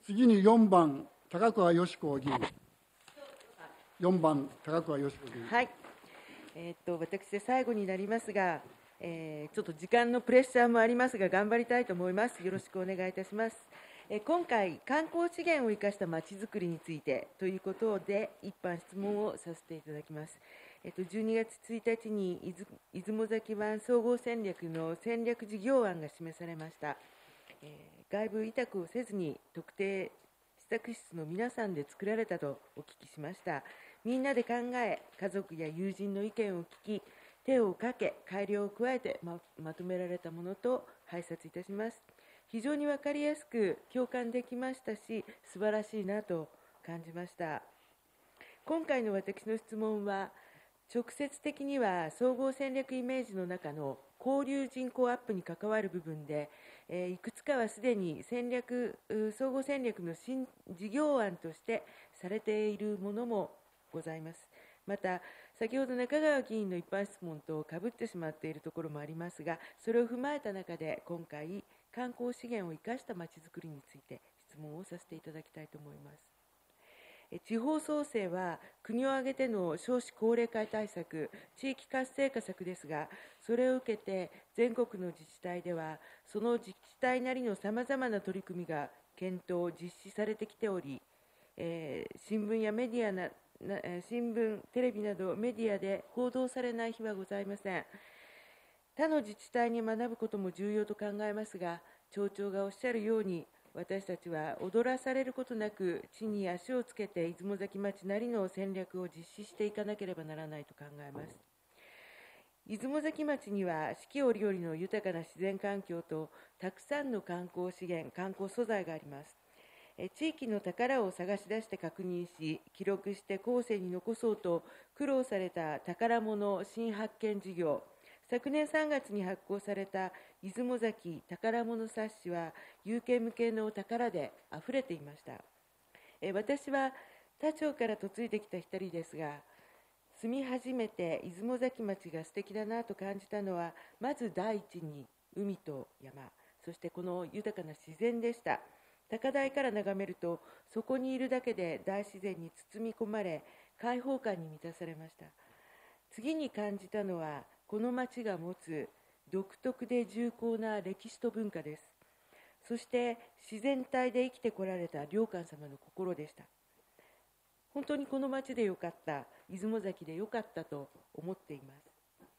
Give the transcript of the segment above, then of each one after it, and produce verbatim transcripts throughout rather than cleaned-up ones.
次によんばん、高桑よし子議員。よんばん、高桑よし子議員。 はい、えー、っと私で最後になりますが、えー、ちょっと時間のプレッシャーもありますが、頑張りたいと思います。よろしくお願いいたします。えー、今回、観光資源を生かしたまちづくりについてということで、一般質問をさせていただきます。えー、っとじゅうにがつついたちに出雲崎湾総合戦略の戦略事業案が示されました。えー、外部委託をせずに特定施策室の皆さんで作られたとお聞きしました。みんなで考え、家族や友人の意見を聞き、手をかけ、改良を加えて ま, まとめられたものと拝察いたします。非常に分かりやすく共感できましたし、素晴らしいなと感じました。今回の私の質問は、直接的には総合戦略イメージの中の交流人口アップに関わる部分で、えー、いくつかはすでに戦略総合戦略の新事業案としてされているものもございます。また、先ほど中川議員の一般質問とかぶってしまっているところもありますが、それを踏まえた中で、今回、観光資源を生かしたまちづくりについて質問をさせていただきたいと思います。地方創生は国を挙げての少子高齢化対策、地域活性化策ですが、それを受けて全国の自治体では、その自治体なりのさまざまな取り組みが検討、実施されてきており、えー、新聞やメディアなな、新聞、テレビなどメディアで報道されない日はございません。他の自治体に学ぶことも重要と考えますが、町長がおっしゃるように、私たちは踊らされることなく地に足をつけて出雲崎町なりの戦略を実施していかなければならないと考えます。出雲崎町には四季折々の豊かな自然環境とたくさんの観光資源、観光素材があります。地域の宝を探し出して確認し、記録して後世に残そうと苦労された宝物新発見事業、昨年さんがつに発行された出雲崎宝物冊子は、有形無形の宝であふれていました。え私は他町から嫁いできた一人ですが、住み始めて出雲崎町が素敵だなと感じたのは、まず第一に海と山、そしてこの豊かな自然でした。高台から眺めると、そこにいるだけで大自然に包み込まれ、開放感に満たされました。次に感じたのは、この町が持つ独特で重厚な歴史と文化です。そして自然体で生きてこられた良寛様の心でした。本当にこの町でよかった、出雲崎でよかったと思っています。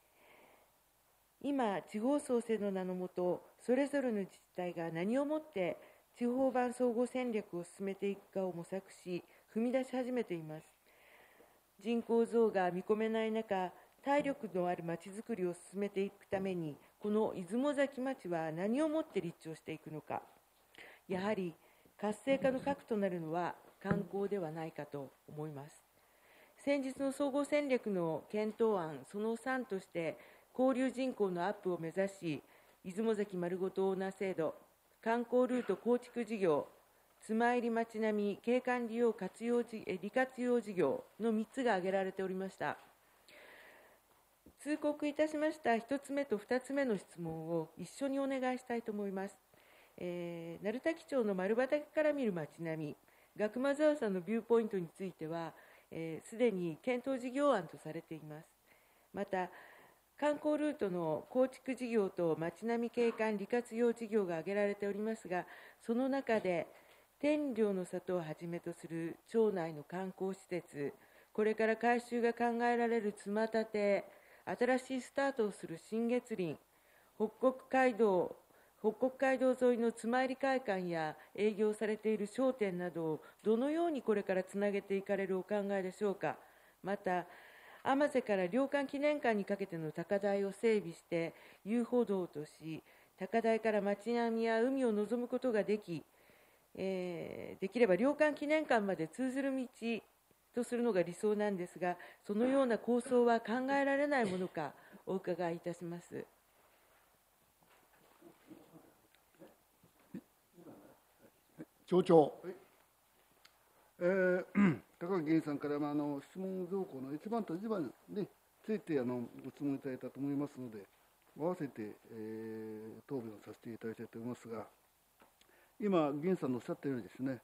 今、地方創生の名のもと、それぞれの自治体が何をもって地方版総合戦略を進めていくかを模索し、踏み出し始めています。人口増が見込めない中、体力のあるまちづくりを進めていくために、この出雲崎町は何をもって立地をしていくのか。やはり活性化の核となるのは観光ではないかと思います。先日の総合戦略の検討案そのさんとして、交流人口のアップを目指し、出雲崎丸ごとオーナー制度、観光ルート構築事業、妻入り町並み景観利用活用利活用事業のみっつが挙げられておりました。通告いたしましたひとつめとふたつめの質問を一緒にお願いしたいと思います。えー、鳴滝町の丸畑から見る町並み、学間沢さんのビューポイントについては、す、えー、で、に検討事業案とされています。また、観光ルートの構築事業と町並み景観利活用事業が挙げられておりますが、その中で、天領の里をはじめとする町内の観光施設、これから改修が考えられる妻立て、新しいスタートをする新月林、北国街道、北国街道沿いの妻入り会館や営業されている商店などをどのようにこれからつなげていかれるお考えでしょうか。また、天瀬から良寛記念館にかけての高台を整備して遊歩道とし、高台から街並みや海を望むことができ、えー、できれば良寛記念館まで通ずる道とするのが理想なんですが、そのような構想は考えられないものかお伺いいたします。 町長。 えー、高木議員さんから、まあ、あの質問条項のいちばんとにばんについてあのご質問いただいたと思いますので、合わせて、えー、答弁をさせていただきたいと思いますが、今、議員さんのおっしゃったようにですね、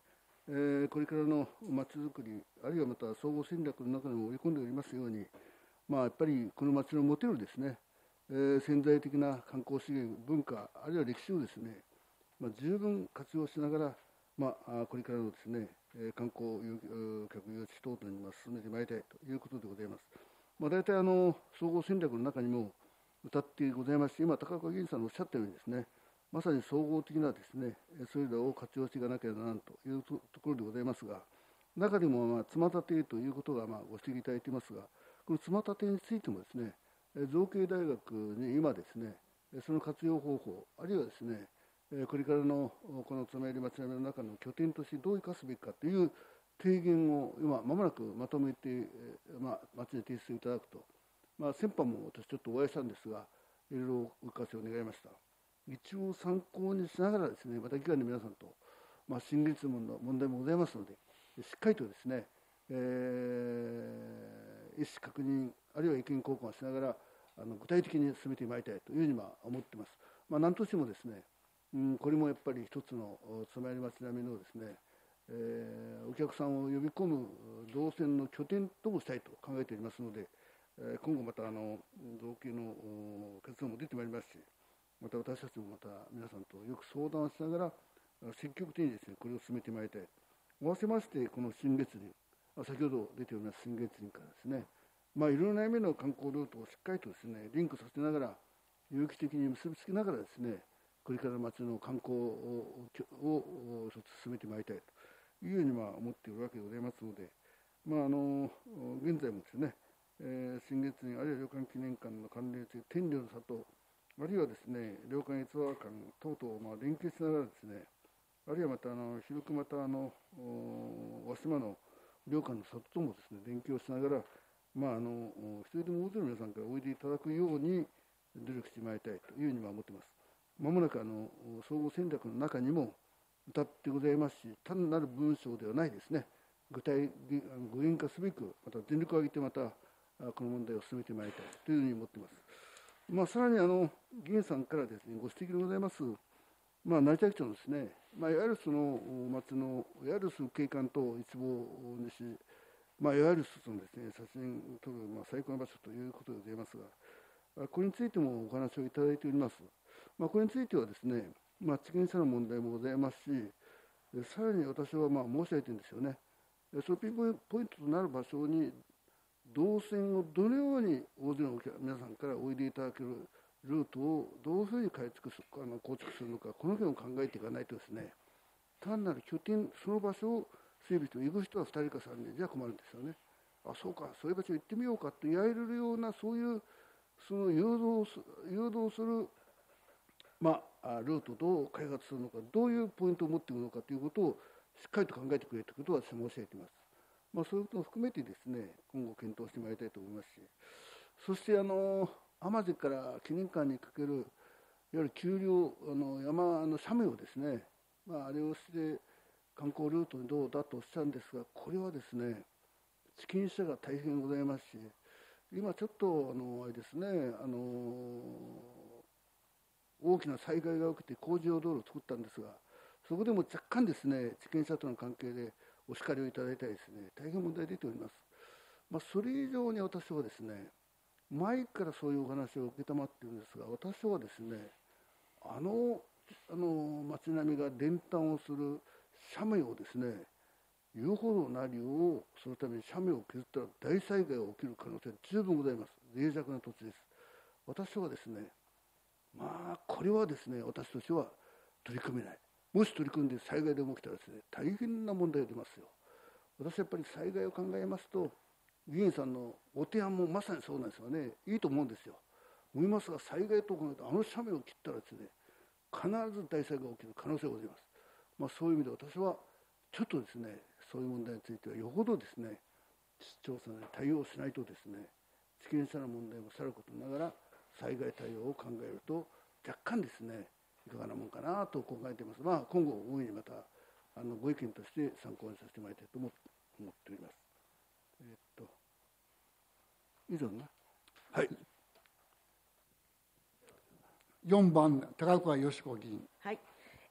えーこれからのまちづくり、あるいはまた総合戦略の中にも織り込んでおりますように、まあ、やっぱりこの町の持てるですね、えー潜在的な観光資源、文化、あるいは歴史をですね、まあ、十分活用しながら、まあ、これからのですね、えー観光客誘致等々に進めてまいりたいということでございます。まあ、大体あの総合戦略の中にも歌ってございまして、今、高岡議員さんのおっしゃったようにですね、まさに総合的なですね、そういうのを活用していかなければならんというところでございますが、中でも、まあ、つまたてということがまあご指摘いただいていますが、このつまたてについてもですね、造形大学に今ですね、その活用方法、あるいはですね、これからのこの妻入町並みの中の拠点としてどう生かすべきかという提言を今、まもなくまとめて、まあ、町に提出いただくと、まあ、先般も私ちょっとお会いしたんですが、いろいろお伺いを願いました。一応参考にしながらですね、また議会の皆さんと、まあ、新月問の問題もございますので、しっかりとですね、えー、意思確認、あるいは意見交換をしながら、あの具体的に進めてまいりたいというふうにまあ思っています。まあ、何としてもですね、うん、これもやっぱり一つの妻入町並みのですね、えー、お客さんを呼び込む動線の拠点ともしたいと考えておりますので、えー、今後またあの造形の結論も出てまいりますし、また私たちもまた皆さんとよく相談しながら積極的にですね、これを進めてまいりたい。合わせまして、この新月林、先ほど出ております新月林からですね、まあ、いろいろな意味の観光ルートをしっかりとですね、リンクさせながら、有機的に結びつけながらですね、これから町の観光をを一つ進めてまいりたいというふうにまあ思っているわけでございますので、まあ、あの現在もですね、えー、新月林、あるいは旅館記念館の関連性、天領の里、あるいはですね、旅館閲覧館等々をまあ連携しながらですね、あるいはまたあの広くまたあの和島の旅館の里ともですね、連携をしながら、まあ、あの一人でも大勢の皆さんからおいでいただくように努力してまいりたいというふうにまあ思っています。まもなくあの総合戦略の中にも歌ってございますし、単なる文章ではないですね、具体具現化すべく、また全力を挙げてまたこの問題を進めてまいりたいというふうに思っています。まあ、さらにあの議員さんからですね、ご指摘でございます、まあ、成田駅長のですね、まあ、いわゆるその町のいわゆる景観と一望にし、まあ、いわゆるそのですね、写真を撮るまあ最高の場所ということでございますが、これについてもお話をいただいております。まあ、これについてはですね、まあ、地権者の問題もございますし、さらに私はまあ申し上げているんですよね。そのピンポイントとなる場所に動線をどのように大勢の皆さんからおいでいただけるルートをどういうふうに改築するあの構築するのか、この件を考えていかないとですね、単なる拠点、その場所を整備して行く人はふたりかさんにんじゃ困るんですよね。あ、そうか、そういう場所行ってみようかと言われるような、そういうその誘導す誘導する、まあ、ルートをどう開発するのか、どういうポイントを持っていくのかということをしっかりと考えてくれということを私は申し上げています。まあ、そういうことも含めてですね、今後検討してまいりたいと思いますし、そしてあの天地から記念館にかけるいわゆる丘陵、あの山の斜面をですね、まあ、あれをして観光ルートにどうだとおっしゃるんですが、これはですね、地権者が大変ございますし、今ちょっとあのあれですね、あの大きな災害が起きて工事用道路を作ったんですが、そこでも若干ですね、地権者との関係でお叱りをいただいたりですね、大変問題出ております。まあ、それ以上に私はですね、前からそういうお話を承っているんですが、私はですね、あのあの町並みが伝端をする斜面をですね、遊歩道なりをするために斜面を削ったら大災害が起きる可能性は十分ございます。脆弱な土地です。私はですね、まあこれはですね、私としては取り組めない。もし取り組んで災害でも起きたらですね、大変な問題が出ますよ。私はやっぱり災害を考えますと、議員さんのご提案もまさにそうなんですよね。いいと思うんですよ。思いますが、災害と考えると、あの斜面を切ったらですね、必ず大災害が起きる可能性がございます。まあ、そういう意味で私はちょっとですね、そういう問題についてはよほどですね、調査で対応しないとですね、地権者の問題もさることながら災害対応を考えると若干ですね、いかがなもんかなと考えています。まあ、今後大いにまたあのご意見として参考にさせてもらいたいと思っております。えー、っと以上な。はい。 よんばん高桑よし子議員。 はい。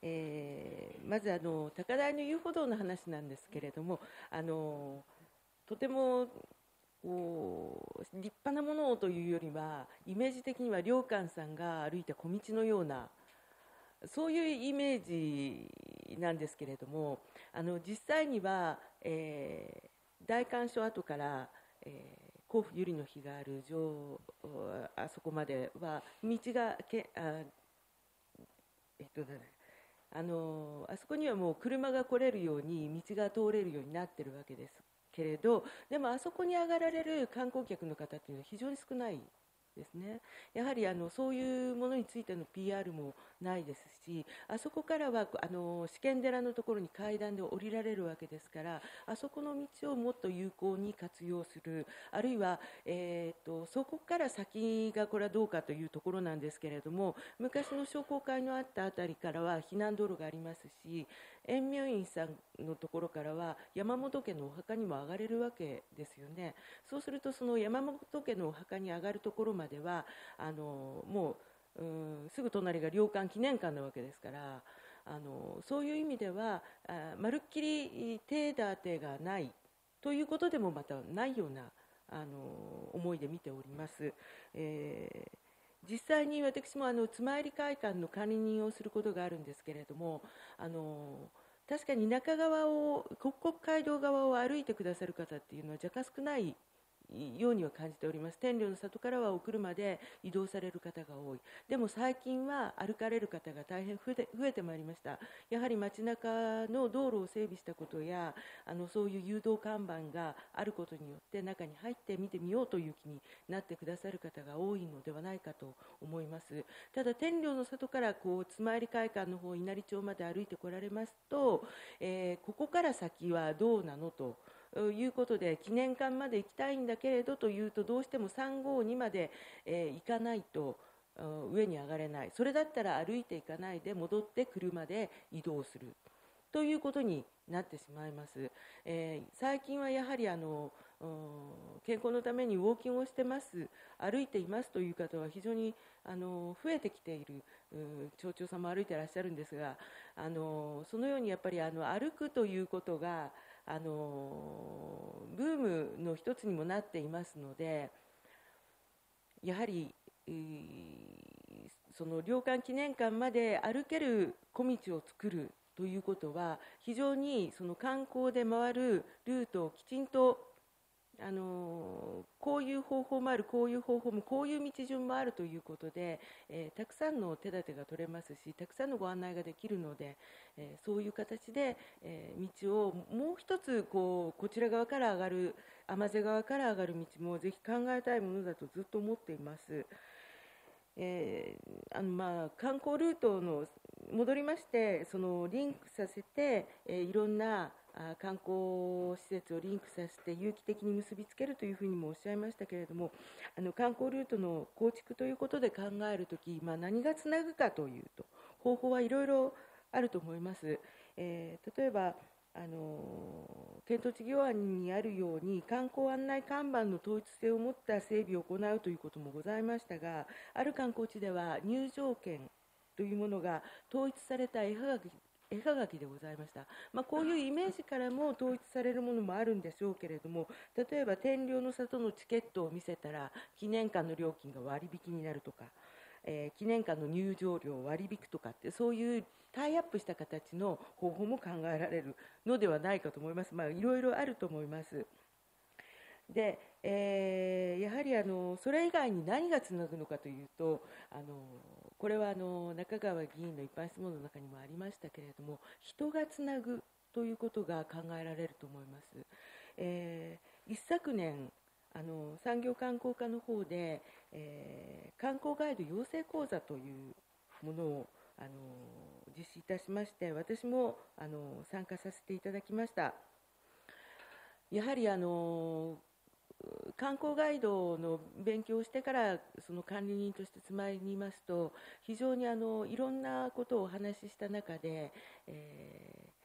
えーまずあの高台の遊歩道の話なんですけれども、あのとてもこう立派なものというよりは、イメージ的には良寛さんが歩いた小道のような、そういうイメージなんですけれども、あの実際には、えー、大観所跡から、えー、甲府百合の碑がある上あそこまでは道がけあ、えっとね、あのあそこにはもう車が来れるように道が通れるようになっているわけですけれど、でもあそこに上がられる観光客の方というのは非常に少ないですね。やはりあのそういうものについての ピーアール もないですし、あそこからはあの試験寺のところに階段で降りられるわけですから、あそこの道をもっと有効に活用する、あるいは、えー、とそこから先がこれはどうかというところなんですけれども、昔の商工会のあったあたりからは避難道路がありますし、円明院さんのところからは山本家のお墓にも上がれるわけですよね。そうするとその山本家のお墓に上がるところまではあのもう、うんすぐ隣が良寛記念館なわけですから、あのそういう意味ではあまるっきり手立てがないということでもまたないようなあの思いで見ております。えー実際に私もあの妻入会館の管理人をすることがあるんですけれども、あの確かに中側を国国街道側を歩いてくださる方っていうのは若干少ないようには感じております。天領の里からはお車で移動される方が多い。でも最近は歩かれる方が大変増えて、増えてまいりました。やはり街中の道路を整備したことや、あのそういう誘導看板があることによって中に入って見てみようという気になってくださる方が多いのではないかと思います。ただ天領の里からこう妻入会館の方稲荷町まで歩いてこられますと、えー、ここから先はどうなのということで、記念館まで行きたいんだけれどというと、どうしてもさんごにまで、えー、行かないと上に上がれない。それだったら歩いていかないで戻って車で移動するということになってしまいます。えー、最近はやはりあの健康のためにウォーキングをしてます、歩いていますという方は非常にあの増えてきている。町長さんも歩いていらっしゃるんですが、あのそのようにやっぱりあの歩くということがあのブームの一つにもなっていますので、やはり、えー、その良寛記念館まで歩ける小道を作るということは、非常にその観光で回るルートをきちんとあのこういう方法もある、こういう方法も、こういう道順もあるということで、えー、たくさんの手立てが取れますし、たくさんのご案内ができるので、えー、そういう形で、えー、道をもう一つこうこちら側から上がる、天瀬側から上がる道もぜひ考えたいものだとずっと思っています。えーあのまあ、観光ルートの戻りまして、そのリンクさせて、えー、いろんなあ観光施設をリンクさせて有機的に結びつけるというふうにもおっしゃいましたけれども、あの観光ルートの構築ということで考えるとき、まあ、何がつなぐかというと方法はいろいろあると思います。えー、例えばあの検討事業案にあるように観光案内看板の統一性を持った整備を行うということもございましたが、ある観光地では入場券というものが統一された絵はがき絵はがきでございました。まあ、こういうイメージからも統一されるものもあるんでしょうけれども、例えば天領の里のチケットを見せたら記念館の料金が割引になるとか、えー、記念館の入場料を割り引くとかって、そういうタイアップした形の方法も考えられるのではないかと思います。まあ、いろいろあると思います。で、えー、やはりあのそれ以外に何がつなぐのかというと、あのこれはあの中川議員の一般質問の中にもありましたけれども、人がつなぐということが考えられると思います。えー、一昨年あの産業観光課の方で、えー、観光ガイド養成講座というものをあの実施いたしまして、私もあの参加させていただきました。やはりあの観光ガイドの勉強をしてからその管理人として妻にいますと、非常にあのいろんなことをお話しした中で、えー、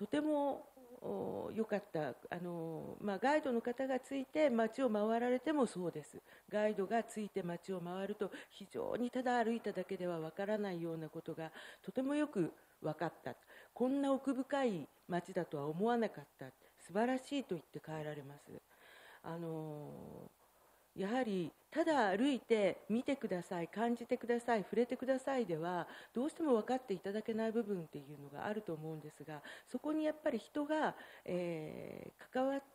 とても良かった。あの、まあ、ガイドの方がついて街を回られてもそうです。ガイドがついて街を回ると非常にただ歩いただけではわからないようなことがとてもよく分かった。こんな奥深い街だとは思わなかった。素晴らしいと言って帰られます。あのやはりただ歩いて見てください、感じてください、触れてくださいではどうしても分かっていただけない部分っていうのがあると思うんですが、そこにやっぱり人が、えー、関わって、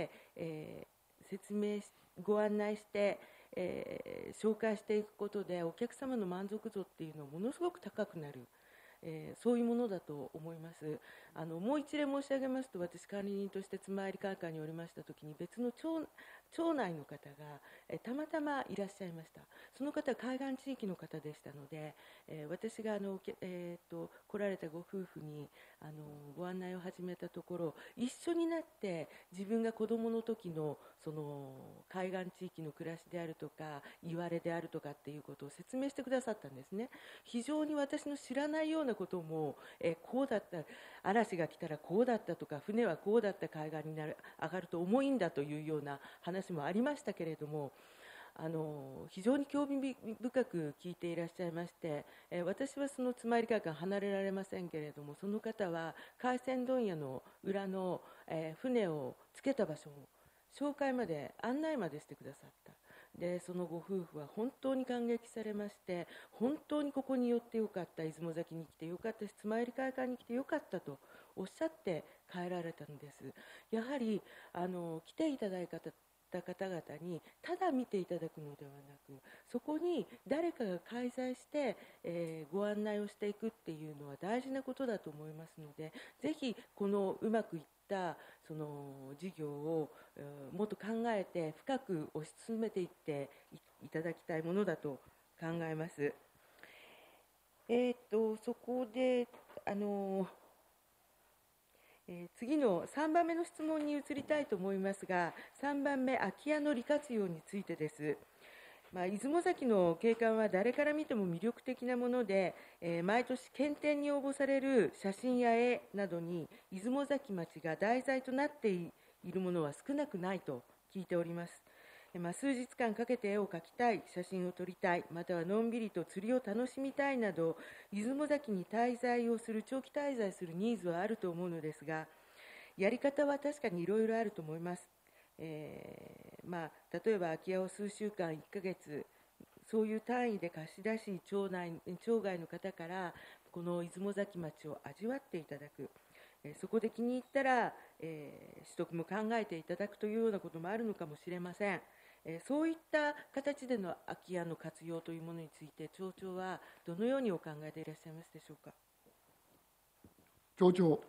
えー、説明しご案内して、えー、紹介していくことでお客様の満足度っていうのはものすごく高くなる。えー、そういうものだと思います。あのもう一例申し上げますと、私管理人として妻入会館におりましたときに別の町町内の方が、えー、たまたまいらっしゃいました。その方は海岸地域の方でしたので、えー、私があの、えー、と来られたご夫婦にあのご案内を始めたところ、一緒になって自分が子どもの時のその海岸地域の暮らしであるとか言われであるとかっていうことを説明してくださったんですね。非常に私の知らないようなことも、えー、こうだった、嵐が来たらこうだったとか、船はこうだった海岸になる上がると重いんだというような話もありましたけれども、あの非常に興味深く聞いていらっしゃいまして、えー、私はその妻入会館離れられませんけれども、その方は海鮮問屋の裏の、えー、船をつけた場所を紹介まで案内までしてくださった。でそのご夫婦は本当に感激されまして、本当にここに寄ってよかった、出雲崎に来てよかったし、妻入会館に来てよかったとおっしゃって帰られたのです。やはりあの来ていただいた方々にただ見ていただくのではなく、そこに誰かが介在して、えー、ご案内をしていくっていうのは大事なことだと思いますので、ぜひこのうまくいったその事業を、えー、もっと考えて深く推し進めていっていただきたいものだと考えます。えー、とそこであのえー、次のさんばんめの質問に移りたいと思いますが、さんばんめ、空き家の利活用についてです。まあ、出雲崎の景観は誰から見ても魅力的なもので、えー、毎年検定に応募される写真や絵などに出雲崎町が題材となっているものは少なくないと聞いております。まあ、数日間かけて絵を描きたい、写真を撮りたい、またはのんびりと釣りを楽しみたいなど、出雲崎に滞在をする、長期滞在するニーズはあると思うのですが、やり方は確かにいろいろあると思います。えーまあ、例えば空き家を数週間、いっかげつ、そういう単位で貸し出し、町内、町外の方からこの出雲崎町を味わっていただく。そこで気に入ったら、えー、取得も考えていただくというようなこともあるのかもしれません。えー、そういった形での空き家の活用というものについて、町長はどのようにお考えでいらっしゃいますでしょうか。 町長。はい、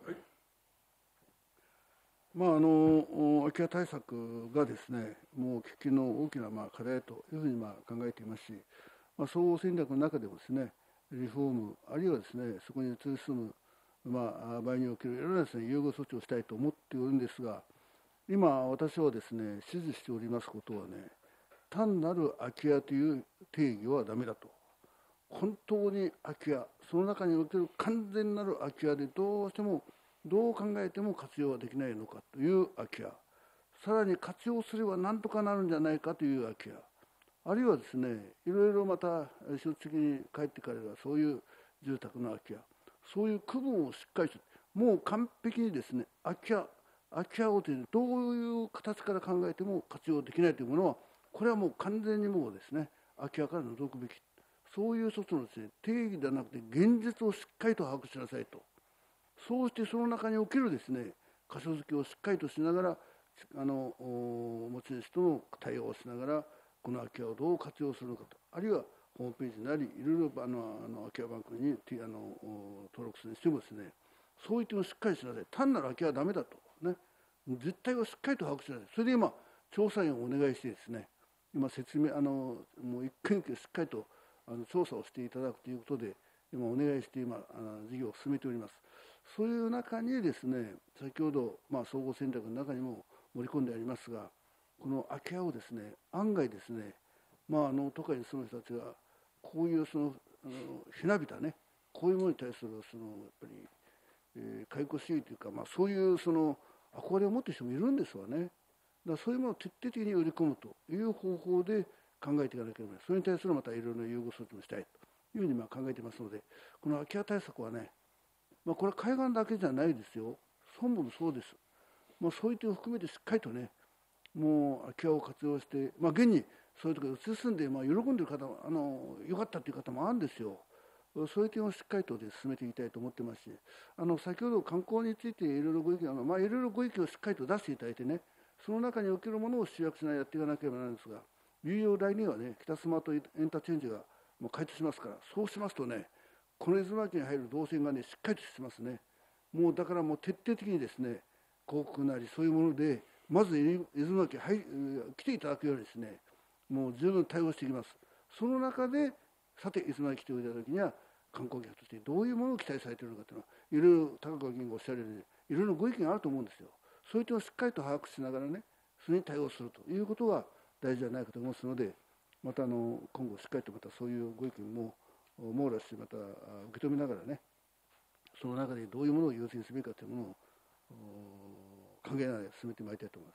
まあ、あの空き家対策がですね、もう喫緊の大きなまあ課題というふうにまあ考えていますし、まあ、総合戦略の中でもですね、リフォーム、あるいはですね、そこに移り住むまあ、場合におけるいろいろなですね、優遇措置をしたいと思っておるんですが、今、私はですね、指示しておりますことはね、単なる空き家という定義はだめだと。本当に空き家、その中における完全なる空き家でどうしても、どう考えても活用はできないのかという空き家、さらに活用すればなんとかなるんじゃないかという空き家、あるいはですね、いろいろまた、出的に帰ってからはそういう住宅の空き家、そういう区分をしっかりして、もう完璧にですね、空き家、空き家をどういう形から考えても活用できないというものは、これはもう完全にもうですね、空き家から除くべき、そういう措置のですね、定義ではなくて、現実をしっかりと把握しなさいと。そうしてその中におけるですね、箇所付けをしっかりとしながら、あの持ち主との対応をしながら、この空き家をどう活用するのかと、あるいはホームページなり、いろいろあのあの空き家バンクにあの登録するにしてもですね、そういったのをしっかりしなさい。単なる空き家はダメだと、ね、実態をしっかりと把握しなさい。それで今、調査員をお願いしてですね、今説明、あのもう一件一件しっかりとあの調査をしていただくということで、今お願いして今、あの事業を進めております。そういう中にですね、先ほど、まあ、総合戦略の中にも盛り込んでありますが、この空き家をですね、案外ですね、まあ、あの都会に住む人たちがこういうそのあのひなびたね、こういうものに対するそのやっぱり、 えー、回顧主義というか、まあ、そういうその憧れを持っている人もいるんですわね。だからそういうものを徹底的に売り込むという方法で考えていかなければならない。それに対するまたいろいろな融合措置もしたいというふうにまあ考えていますので、この空き家対策はね、まあ、これは海岸だけじゃないですよ。村部もそうです。まあ、そういう点を含めてしっかりとね、もう空き家を活用して、まあ、現にそういうところに移り住んで、まあ、喜んでいる方もあのよかったという方もあるんですよ。そういう点をしっかりと、ね、進めていきたいと思ってますし、あの先ほど観光についていろいろご意見あの、まあ、いろいろご意見をしっかりと出していただいてね、その中におけるものを集約しながらやっていかなければならないんですが、いよいよ来年はね、北スマートエンターチェンジがもう開通しますから、そうしますとね、この出雲駅に入る動線がね、しっかりとしますね。もうだからもう徹底的にですね、広告なりそういうもので、まず出雲駅に入来ていただくようにですね、もう十分対応していきます。その中で、さて、出雲駅来ていただくときには、観光客としてどういうものを期待されているのかというのは、いろいろ高川議員がおっしゃるように、いろいろご意見があると思うんですよ。そういう点をしっかりと把握しながらね、それに対応するということが大事じゃないかと思いますので、またあの今後しっかりとまたそういうご意見も網羅してまた受け止めながらね、その中でどういうものを優先すべきかというものを考えながら進めてまいりたいと思います。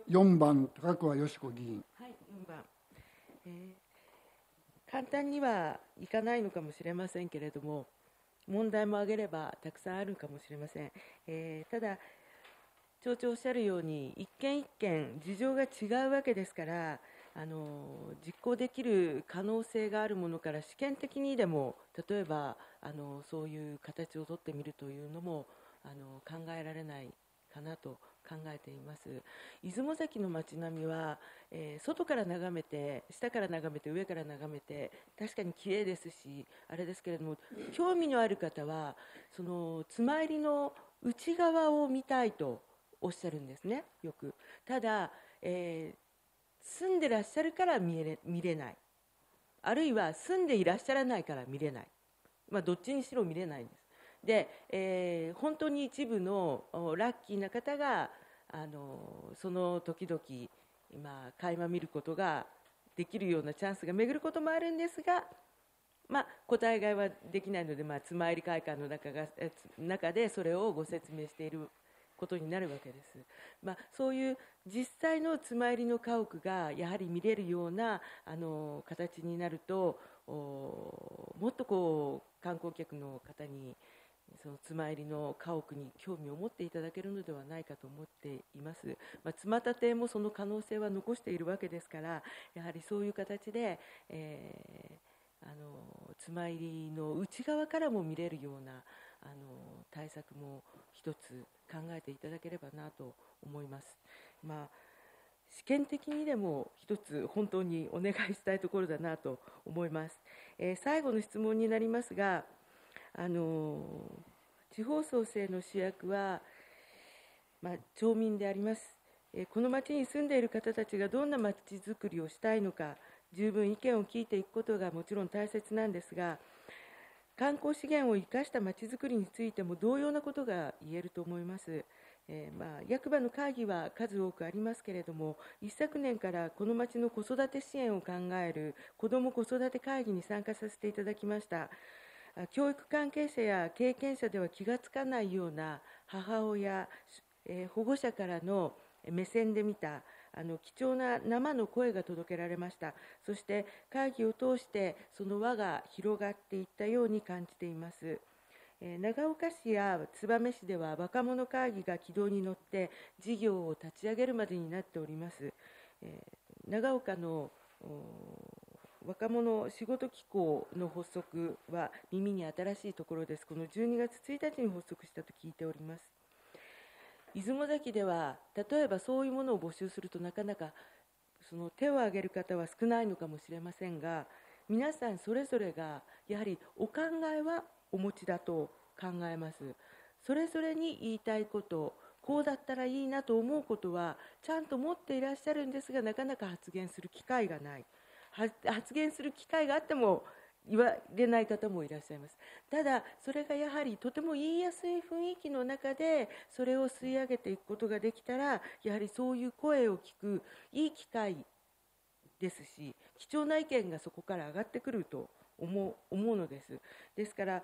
よんばん高桑よし子議員。 はい、よんばん、えー、簡単にはいかないのかもしれませんけれども、問題も挙げればたくさんあるかもしれません。えー、ただ町長おっしゃるように、一件一件事情が違うわけですから、あの実行できる可能性があるものから試験的にでも、例えばあのそういう形をとってみるというのもあの考えられないかなと考えています。出雲崎の街並みは、えー、外から眺めて、下から眺めて、上から眺めて、確かに綺麗ですし、あれですけれども、興味のある方はその妻入りの内側を見たいとおっしゃるんですね、よく。ただ、えー、住んでらっしゃるから見れ、見れない、あるいは住んでいらっしゃらないから見れない、まあ、どっちにしろ見れないんです。で、えー、本当に一部のラッキーな方があのその時々今垣間見ることができるようなチャンスが巡ることもあるんですが、まあ、答えがいはできないので、まあ、妻入り会館の中が中でそれをご説明していることになるわけです。まあ、そういう実際の妻入りの家屋がやはり見れるようなあの形になると、もっとこう観光客の方にその妻入りの家屋に興味を持っていただけるのではないかと思っています。まあ、妻建てもその可能性は残しているわけですから、やはりそういう形で、えー、あの妻入りの内側からも見れるようなあの対策も一つ考えていただければなと思います。まあ、試験的にでも一つ本当にお願いしたいところだなと思います。えー、最後の質問になりますが、あの地方創生の主役は、まあ、町民であります。えー、この町に住んでいる方たちがどんな町づくりをしたいのか、十分意見を聞いていくことがもちろん大切なんですが、観光資源を生かしたまちづくりについても同様なことが言えると思います。えーまあ、役場の会議は数多くありますけれども、一昨年からこの町の子育て支援を考える子ども子育て会議に参加させていただきました。教育関係者や経験者では気がつかないような母親、えー、保護者からの目線で見たあの貴重な生の声が届けられました。そして会議を通してその輪が広がっていったように感じています。えー、長岡市や燕市では若者会議が軌道に乗って事業を立ち上げるまでになっております。えー、長岡の若者仕事機構の発足は耳に新しいところです。このじゅうにがつついたちに発足したと聞いております。出雲崎では例えばそういうものを募集するとなかなかその手を挙げる方は少ないのかもしれませんが、皆さんそれぞれがやはりお考えはお持ちだと考えます。それぞれに言いたいこと、こうだったらいいなと思うことはちゃんと持っていらっしゃるんですが、なかなか発言する機会がない。発言する機会があっても言われない方もいらっしゃいます。ただそれがやはりとても言いやすい雰囲気の中でそれを吸い上げていくことができたら、やはりそういう声を聞くいい機会ですし、貴重な意見がそこから上がってくると思う、思うのです。ですから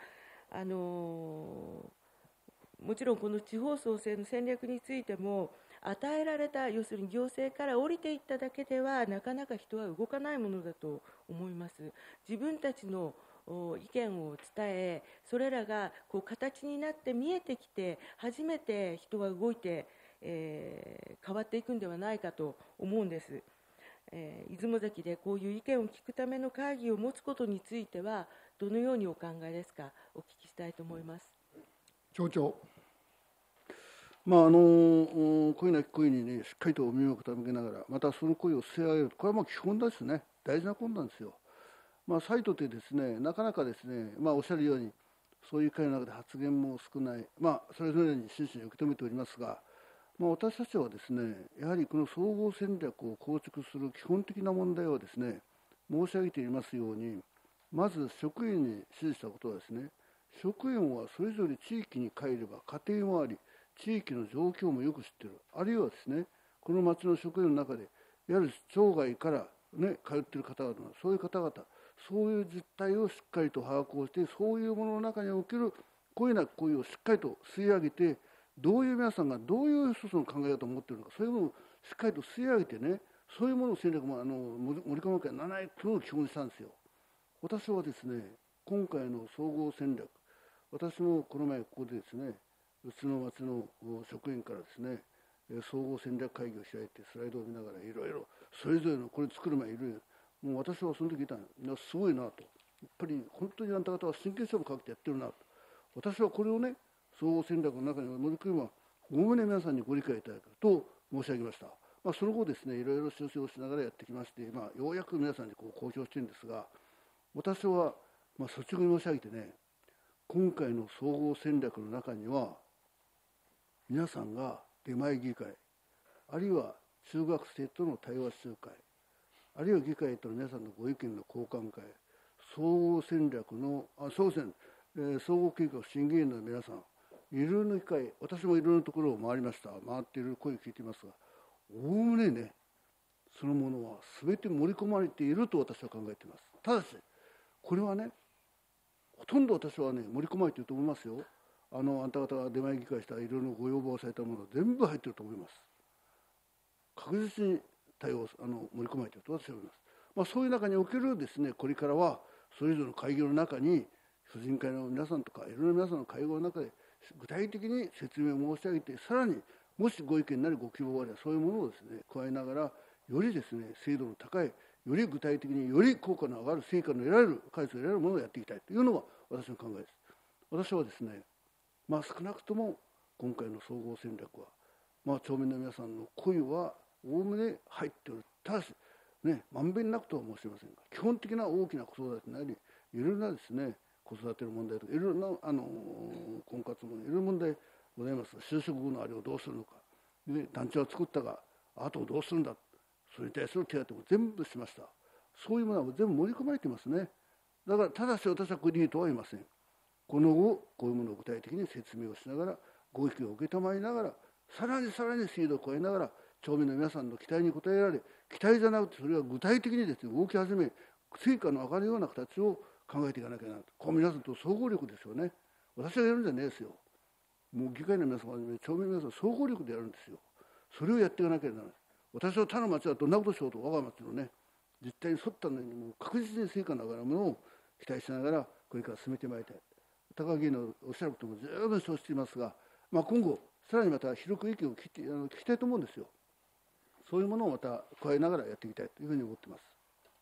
あのもちろんこの地方創生の戦略についても、与えられた、要するに行政から降りていっただけではなかなか人は動かないものだと思います。自分たちの意見を伝え、それらがこう形になって見えてきて、初めて人は動いて、えー、変わっていくんではないかと思うんです。えー、出雲崎でこういう意見を聞くための会議を持つことについてはどのようにお考えですか。お聞きしたいと思います。 町長。 まあ、あの声なき声に、ね、しっかりとお耳を傾けながら、またその声を吸い上げる、これはもう基本ですね、大事なことなんですよ。まあ、サイトってですね、なかなかですね、まあ、おっしゃるように、そういう会の中で発言も少ない、まあ、それぞれに真摯に受け止めておりますが、まあ、私たちはですね、やはりこの総合戦略を構築する基本的な問題はですね、申し上げていますように、まず職員に指示したことはですね、職員はそれぞれ地域に帰れば家庭もあり、地域の状況もよく知っている、あるいはですね、この町の職員の中で、いわゆる町外から、ね、通っている方々、そういう方々、そういう実態をしっかりと把握をして、そういうものの中における声なき声をしっかりと吸い上げて、どういう皆さんがどういう一つの考え方を持っているのか、そういうものをしっかりと吸い上げてね、そういうものを戦略もあの盛り込まなきゃならないというのを基本にしたんですよ。私はですね、今回の総合戦略、私もこの前ここでですね、うちの町の職員からですね、総合戦略会議を開いてスライドを見ながらいろいろそれぞれのこれ作る前いろいろ、もう私はその時言ったの、すごいなと、やっぱり本当にあんた方は真剣勝負かけてやってるなと、私はこれをね、総合戦略の中に盛り込めば、おおむね皆さんにご理解いただくと申し上げました。まあ、その後ですね、いろいろ修正をしながらやってきまして、まあ、ようやく皆さんにこう公表してるんですが、私はまあ率直に申し上げてね、今回の総合戦略の中には、皆さんが出前議会、あるいは中学生との対話集会、あるいは議会との皆さんのご意見の交換会、総合戦略の、あ総戦、えー、総合計画審議員の皆さん、いろいろな機会、私もいろいろなところを回りました、回っている声を聞いていますが、おおむねね、そのものは全て盛り込まれていると私は考えています。ただし、これはね、ほとんど私はね、盛り込まれていると思いますよ。あのあんた方が出前議会したいろいろご要望されたもの全部入っていると思います。確実に対応あの盛り込まれていると私は思います。まあ、そういう中におけるですね、これからはそれぞれの会議の中に婦人会の皆さんとかいろいろな皆さんの会合の中で具体的に説明を申し上げて、さらにもしご意見なりご希望があればそういうものをですね加えながら、よりですね精度の高い、より具体的により効果の上がる成果の得られる、回数を得られるものをやっていきたいというのが私の考えです。私はですね、まあ、少なくとも今回の総合戦略は、まあ、町民の皆さんの声はおおむね入っている。ただし、ね、まんべんなくとは申しませんが、基本的な大きな子育てなり、いろいろなですね、子育ての問題とか、いろいろなあの婚活もいろいろ問題ございますが、就職後のあれをどうするのか、で団地は作ったが、あとどうするんだ、それに対する手当も全部しました。そういうものは全部盛り込まれていますね。だから、ただし私はこれでいいとは言いません。この後、こういうものを具体的に説明をしながら、ご意見を受けたまりながら、さらにさらにスピードを超えながら、町民の皆さんの期待に応えられ、期待じゃなくて、それは具体的にですね、動き始め、成果の上がるような形を考えていかなきゃならない。これ皆さんと総合力ですよね。私がやるんじゃないですよ。もう議会の皆さんはじめ、町民の皆さん、総合力でやるんですよ。それをやっていかなきゃならない。私は他の町はどんなことしようと、我が町のね、実態に沿ったのに、もう確実に成果の上がるものを期待しながら、これから進めてまいりたい。高木議員のおっしゃることも十分承知していますが、まあ、今後、さらにまた広く意見を聞きあの聞きたいと思うんですよ。そういうものをまた加えながらやっていきたいというふうに思っています。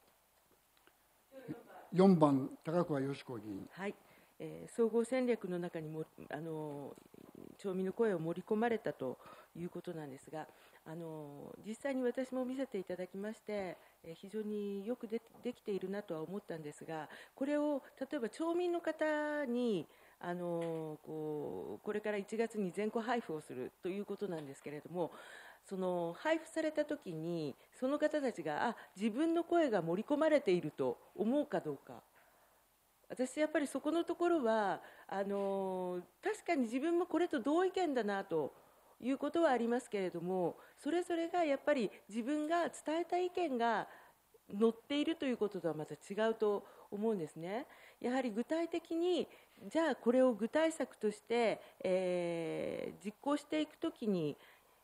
よんばん、高桑よし子議員。 はい、えー、総合戦略の中にもあの町民の声を盛り込まれたということなんですが、あの実際に私も見せていただきまして、えー、非常によくでできているなとは思ったんですが、これを例えば町民の方にあのこうこれからいちがつに全戸配布をするということなんですけれども、その配布されたときにその方たちがあ自分の声が盛り込まれていると思うかどうか、私やっぱりそこのところはあの確かに自分もこれと同意見だなということはありますけれども、それぞれがやっぱり自分が伝えた意見が乗っているということとはまた違うと思うんですね。やはり具体的に、じゃあこれを具体策として、えー、実行していくときに、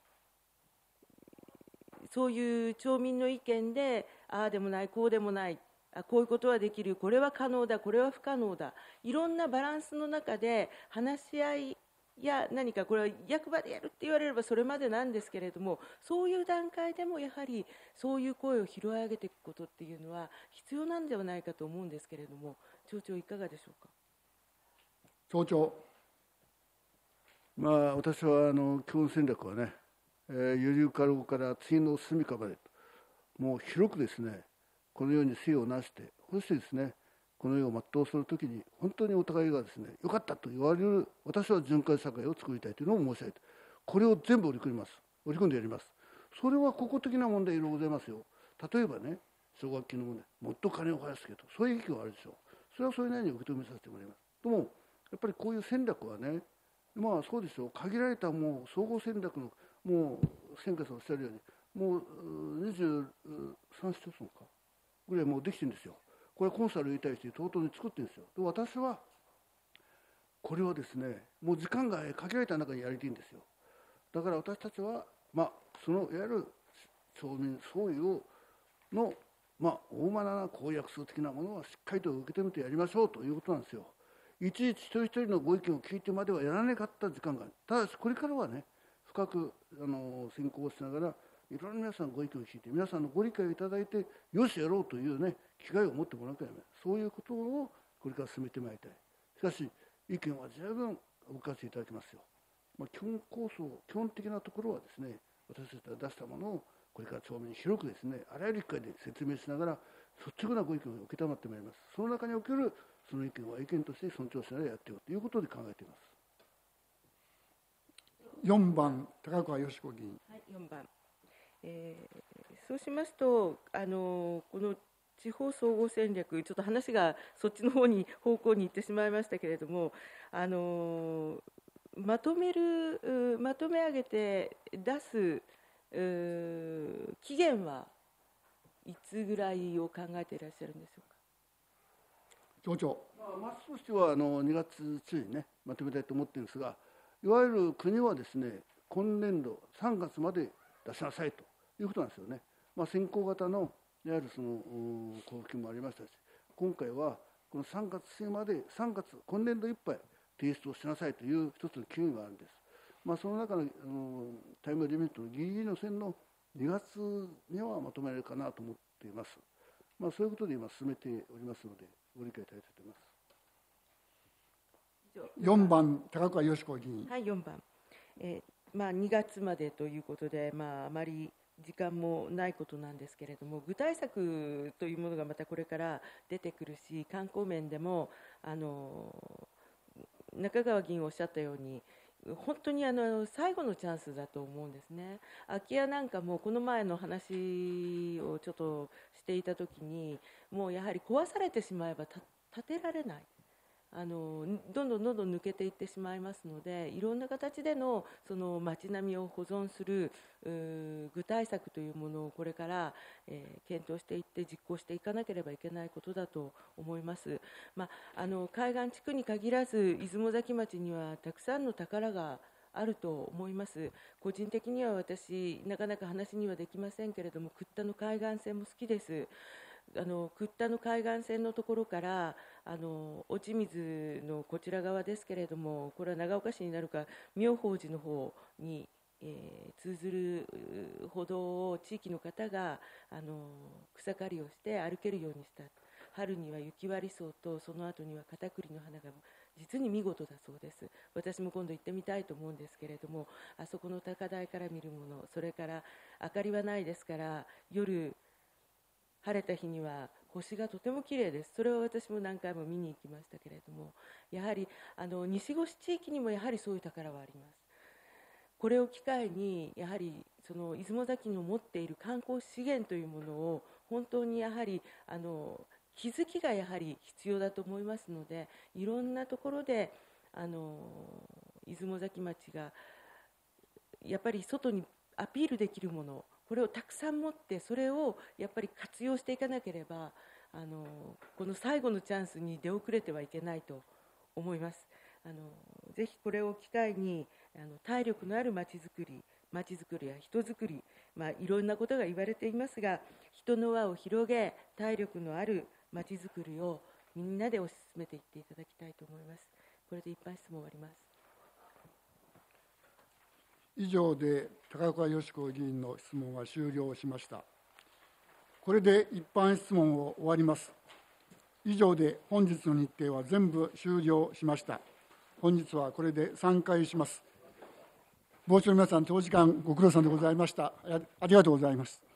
そういう町民の意見で、ああでもない、こうでもない、あこういうことはできる、これは可能だ、これは不可能だ、いろんなバランスの中で話し合いや何か、これは役場でやるって言われればそれまでなんですけれども、そういう段階でもやはりそういう声を拾い上げていくことっていうのは必要なんではないかと思うんですけれども、町長いかがでしょうか。 町長。 まあ、私はあの基本戦略はね、えー、ゆりかごから次の住みかまで、もう広くですね、このように生をなして、そしてですね、この世を全うするときに、本当にお互いがですね、よかったと言われる、私は循環社会を作りたいというのを申し上げて、これを全部織り込みます。織り込んでやります。それは個々的な問題いろいろございますよ。例えばね、奨学金の問題、もっと金を増やすけど、そういう意見はあるでしょう。それはそれなりに受け止めさせてもらいます。でも、やっぱりこういう戦略はね、まあそうですよ、限られたもう総合戦略の、もう、千佳さんおっしゃるように、もうにじゅうさん市町村かぐらいもうできてるんですよ。これはコンサルに対してとうとうに作ってるんですよ。で、私は、これはですね、もう時間が限られた中にやりたいんですよ。だから私たちは、まあ、そのいわゆる町民総意をの、まあ、大まな公約数的なものはしっかりと受け止めてやりましょうということなんですよ。いちいち一人一人のご意見を聞いてまではやらなかった時間がある。ただし、これからはね、深くあの先行しながら、いろんな皆さんのご意見を聞いて、皆さんのご理解をいただいて、よしやろうというね、機会を持ってもらうからね、そういうことをこれから進めてまいりたい。しかし、意見は十分お聞かせいただきますよ。まあ、基本構想、基本的なところはですね、私たちが出したものを、これから町民に広くですね、あらゆる機会で説明しながら、率直なご意見を受けたまってまいります。その中におけるその意見は意見として尊重しながらやっていこうということで考えています。 よんばん、高桑よし子議員。 はい、よんばん、えー、そうしますと、あのこの地方総合戦略、ちょっと話がそっちの方に方向に行ってしまいましたけれども、あのまとめる、まとめ上げて出す期限はいつぐらいを考えていらっしゃるんでしょうか。 町長。 まあ、まずとしてはあのにがつ中にね、まとめたいと思っているんですが、いわゆる国はですね、今年度さんがつまで出しなさいということなんですよね。まあ、先行型のいわゆるその交付金もありましたし、今回はこのさんがつ末まで、さんがつ、今年度いっぱい提出をしなさいという一つの期限があるんです。まあ、その中のあのタイムリミットのギリギリの線のにがつにはまとめられるかなと思っています。まあ、そういうことで今進めておりますので、ご理解いただきたいと思います。 よんばん、高桑よし子議員。 はい、よんばん、えーまあ、にがつまでということで、まあ、あまり時間もないことなんですけれども、具体策というものがまたこれから出てくるし、観光面でもあの中川議員おっしゃったように、本当にあの最後のチャンスだと思うんですね。空き家なんかもこの前の話をちょっとしていたときに、もうやはり壊されてしまえば建てられない、あのどんどんどんどん抜けていってしまいますので、いろんな形でのその街並みを保存する具体策というものをこれから、えー、検討していって実行していかなければいけないことだと思います。まあ、あの海岸地区に限らず出雲崎町にはたくさんの宝があると思います。個人的には私なかなか話にはできませんけれども、倶多の海岸線も好きです。あの倶多の海岸線のところからあの落水のこちら側ですけれども、これは長岡市になるか妙法寺の方に、えー、通ずる歩道を地域の方があの草刈りをして歩けるようにした。春には雪割り草とその後には片栗の花が実に見事だそうです。私も今度行ってみたいと思うんですけれども、あそこの高台から見るもの、それから明かりはないですから夜晴れた日には星がとても綺麗です。それは私も何回も見に行きましたけれども、やはりあの西越地域にもやはりそういう宝はあります。これを機会にやはりその出雲崎の持っている観光資源というものを本当にやはりあの気づきがやはり必要だと思いますので、いろんなところであの出雲崎町がやっぱり外にアピールできるもの、 これをたくさん持って、それをやっぱり活用していかなければ、あのこの最後のチャンスに出遅れてはいけないと思います。あのぜひこれを機会に、あの体力のあるまちづくり、まちづくりや人づくり、まあ、いろんなことが言われていますが、人の輪を広げ、体力のあるまちづくりをみんなで推し進めていっていただきたいと思います。これで一般質問終わります。 以上で高岡よし子議員の質問は終了しました。これで一般質問を終わります。以上で本日の日程は全部終了しました。本日はこれで散会します。傍聴の皆さん、長時間ご苦労さんでございました。ありがとうございます。